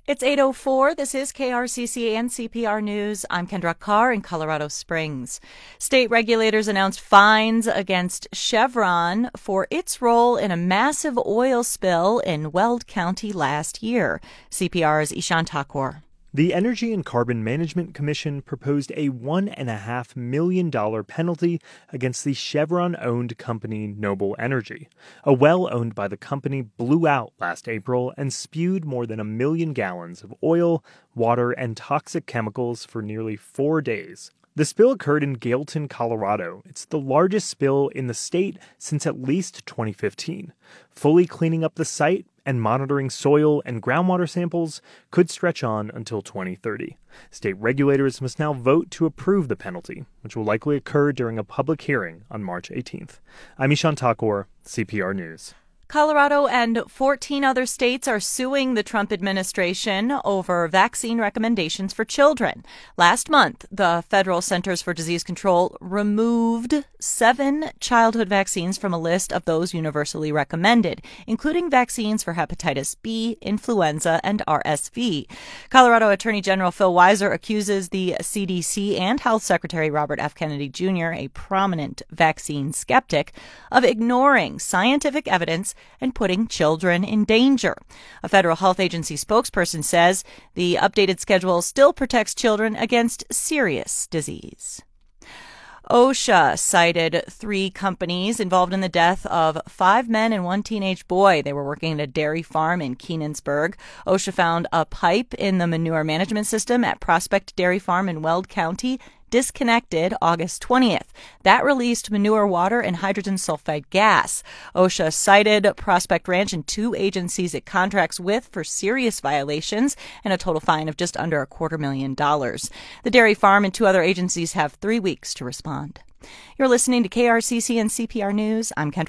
It's 8:04. This is KRCC and CPR News. I'm Kendra Carr in Colorado Springs. State regulators announced fines against Chevron for its role in a massive oil spill in Weld County last year. CPR's Ishan Thakur. The Energy and Carbon Management Commission proposed a $1.5 million penalty against the Chevron-owned company Noble Energy. A well owned by the company blew out last April and spewed more than 1 million gallons of oil, water, and toxic chemicals for nearly 4 days. The spill occurred in Gailton, Colorado. It's the largest spill in the state since at least 2015. Fully cleaning up the site and monitoring soil and groundwater samples could stretch on until 2030. State regulators must now vote to approve the penalty, which will likely occur during a public hearing on March 18th. I'm Ishan Thakur, CPR News. Colorado and 14 other states are suing the Trump administration over vaccine recommendations for children. Last month, the Federal Centers for Disease Control removed 7 childhood vaccines from a list of those universally recommended, including vaccines for hepatitis B, influenza, and RSV. Colorado Attorney General Phil Weiser accuses the CDC and Health Secretary Robert F. Kennedy Jr., a prominent vaccine skeptic, of ignoring scientific evidence and putting children in danger. A federal health agency spokesperson says the updated schedule still protects children against serious disease. OSHA cited 3 companies involved in the death of 5 men and 1 teenage boy. They were working at a dairy farm in Keenansburg. OSHA found a pipe in the manure management system at Prospect Dairy Farm in Weld County disconnected August 20th. That released manure, water, and hydrogen sulfide gas. OSHA cited Prospect Ranch and 2 agencies it contracts with for serious violations and a total fine of just under $250,000. The dairy farm and 2 other agencies have 3 weeks to respond. You're listening to KRCC and CPR News. I'm Kendra.